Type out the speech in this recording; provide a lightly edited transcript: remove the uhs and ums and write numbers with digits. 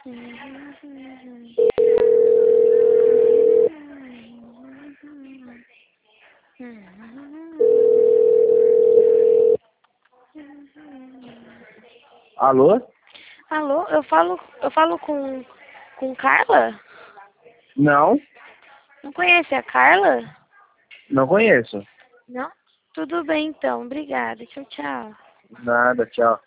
Alô? Alô, eu falo com Carla? Não, Não conhece a Carla? não conheço. Não? Tudo bem então, obrigada. Tchau, tchau. Nada, tchau.